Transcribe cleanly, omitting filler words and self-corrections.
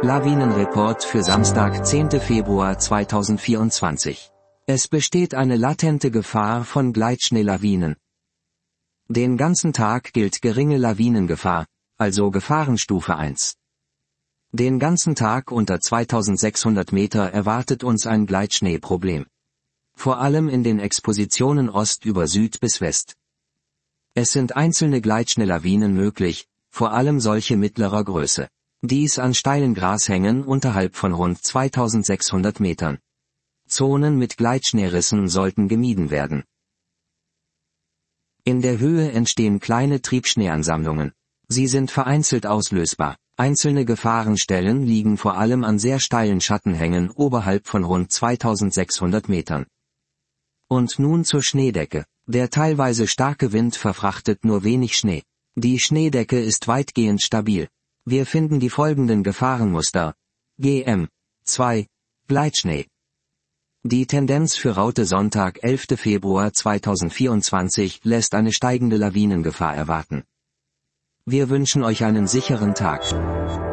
Lawinenreport für Samstag, 10. Februar 2024. Es besteht eine latente Gefahr von Gleitschneelawinen. Den ganzen Tag gilt geringe Lawinengefahr, also Gefahrenstufe 1. Den ganzen Tag unter 2600 Meter erwartet uns ein Gleitschneeproblem. Vor allem in den Expositionen Ost über Süd bis West. Es sind einzelne Gleitschneelawinen möglich, vor allem solche mittlerer Größe. Dies an steilen Grashängen unterhalb von rund 2600 Metern. Zonen mit Gleitschneerissen sollten gemieden werden. In der Höhe entstehen kleine Triebschneeansammlungen. Sie sind vereinzelt auslösbar. Einzelne Gefahrenstellen liegen vor allem an sehr steilen Schattenhängen oberhalb von rund 2600 Metern. Und nun zur Schneedecke. Der teilweise starke Wind verfrachtet nur wenig Schnee. Die Schneedecke ist weitgehend stabil. Wir finden die folgenden Gefahrenmuster. GM 2. Gleitschnee. Die Tendenz für Raute Sonntag, 11. Februar 2024 lässt eine steigende Lawinengefahr erwarten. Wir wünschen euch einen sicheren Tag.